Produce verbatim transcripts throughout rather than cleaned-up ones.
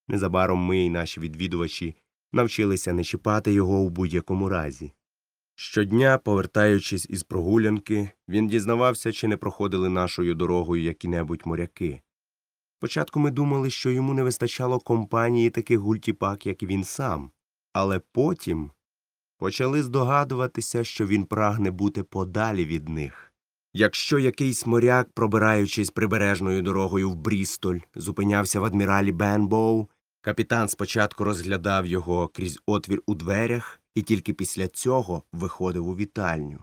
Незабаром ми і наші відвідувачі навчилися не чіпати його у будь-якому разі. Щодня, повертаючись із прогулянки, він дізнавався, чи не проходили нашою дорогою які-небудь моряки. Спочатку ми думали, що йому не вистачало компанії таких гультіпак, як він сам, але потім почали здогадуватися, що він прагне бути подалі від них. Якщо якийсь моряк, пробираючись прибережною дорогою в Брістоль, зупинявся в адміралі Бенбоу, капітан спочатку розглядав його крізь отвір у дверях і тільки після цього виходив у вітальню.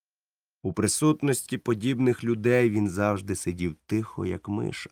У присутності подібних людей він завжди сидів тихо, як миша.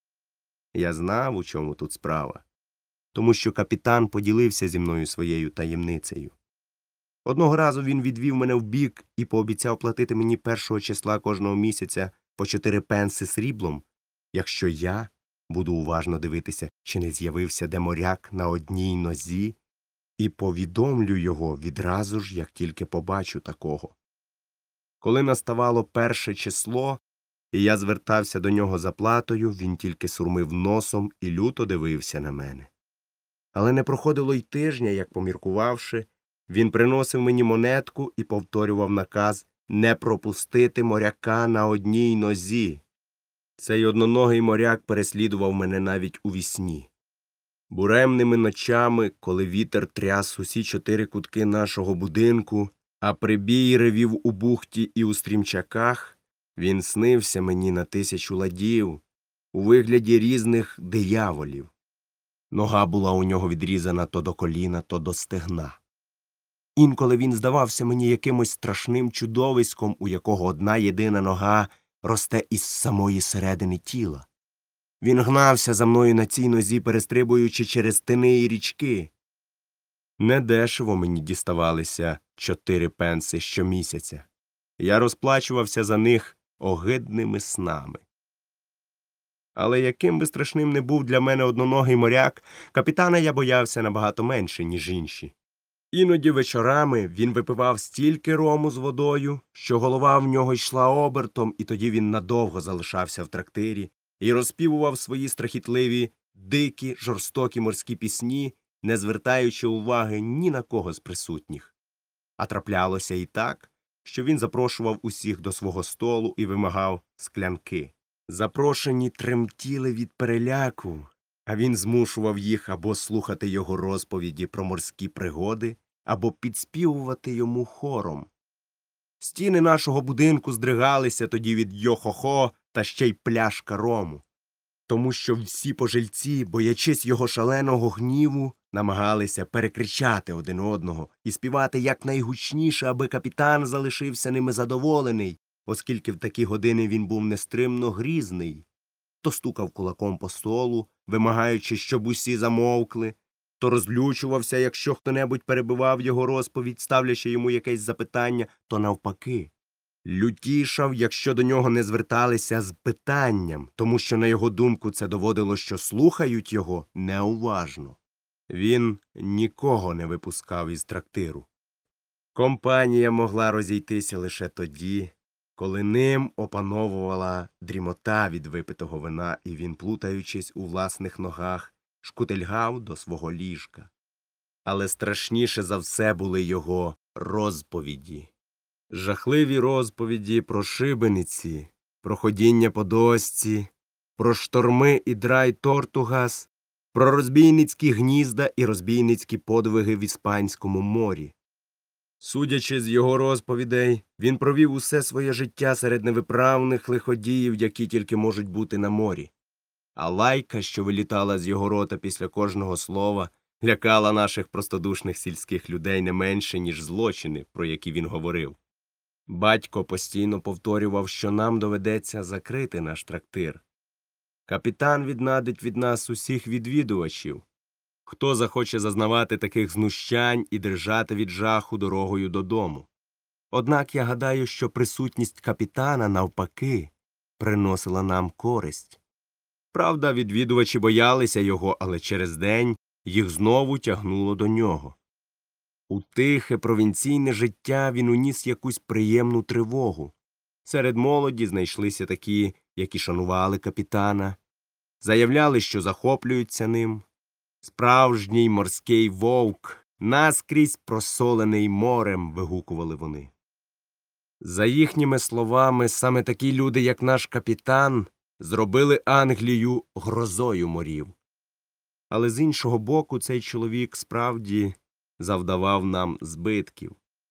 Я знав, у чому тут справа, тому що капітан поділився зі мною своєю таємницею. Одного разу він відвів мене вбік і пообіцяв платити мені першого числа кожного місяця по чотири пенси сріблом, якщо я буду уважно дивитися, чи не з'явився де моряк на одній нозі, і повідомлю його відразу ж, як тільки побачу такого. Коли наставало перше число, і я звертався до нього за платою, він тільки сурмив носом і люто дивився на мене. Але не проходило й тижня, як, поміркувавши, він приносив мені монетку і повторював наказ не пропустити моряка на одній нозі. Цей одноногий моряк переслідував мене навіть у вісні. Буремними ночами, коли вітер тряс усі чотири кутки нашого будинку, а прибій ревів у бухті і у стрімчаках, він снився мені на тисячу ладів у вигляді різних дияволів. Нога була у нього відрізана то до коліна, то до стегна. Інколи він здавався мені якимось страшним чудовиськом, у якого одна єдина нога росте із самої середини тіла. Він гнався за мною на цій нозі, перестрибуючи через тини і річки. Недешево мені діставалися чотири пенси щомісяця. Я розплачувався за них огидними снами. Але яким би страшним не був для мене одноногий моряк, капітана я боявся набагато менше, ніж інші. Іноді вечорами він випивав стільки рому з водою, що голова в нього йшла обертом, і тоді він надовго залишався в трактирі і розпівував свої страхітливі, дикі, жорстокі морські пісні, не звертаючи уваги ні на кого з присутніх. А траплялося і так, що він запрошував усіх до свого столу і вимагав склянки. Запрошені тремтіли від переляку, а він змушував їх або слухати його розповіді про морські пригоди, або підспівувати йому хором. Стіни нашого будинку здригалися тоді від йо-хо-хо та ще й пляшка рому, тому що всі пожильці, боячись його шаленого гніву, намагалися перекричати один одного і співати якнайгучніше, аби капітан залишився ними задоволений, оскільки в такі години він був нестримно грізний. То стукав кулаком по столу, вимагаючи, щоб усі замовкли, то розлючувався, якщо хто-небудь перебивав його розповідь, ставлячи йому якесь запитання, то навпаки. Лютішав, якщо до нього не зверталися з питанням, тому що, на його думку, це доводило, що слухають його неуважно. Він нікого не випускав із трактиру. Компанія могла розійтися лише тоді, коли ним опановувала дрімота від випитого вина, і він, плутаючись у власних ногах, шкутильгав до свого ліжка. Але страшніше за все були його розповіді. Жахливі розповіді про шибениці, про ходіння по дошці, про шторми і драй Тортугас, про розбійницькі гнізда і розбійницькі подвиги в Іспанському морі. Судячи з його розповідей, він провів усе своє життя серед невиправних лиходіїв, які тільки можуть бути на морі. А лайка, що вилітала з його рота після кожного слова, лякала наших простодушних сільських людей не менше, ніж злочини, про які він говорив. Батько постійно повторював, що нам доведеться закрити наш трактир. Капітан віднадить від нас усіх відвідувачів. Хто захоче зазнавати таких знущань і дрижати від жаху дорогою додому? Однак я гадаю, що присутність капітана, навпаки, приносила нам користь. Правда, відвідувачі боялися його, але через день їх знову тягнуло до нього. У тихе провінційне життя він уніс якусь приємну тривогу. Серед молоді знайшлися такі, які шанували капітана, заявляли, що захоплюються ним. Справжній морський вовк, наскрізь просолений морем, вигукували вони. За їхніми словами, саме такі люди, як наш капітан, зробили Англію грозою морів. Але з іншого боку, цей чоловік справді завдавав нам збитків.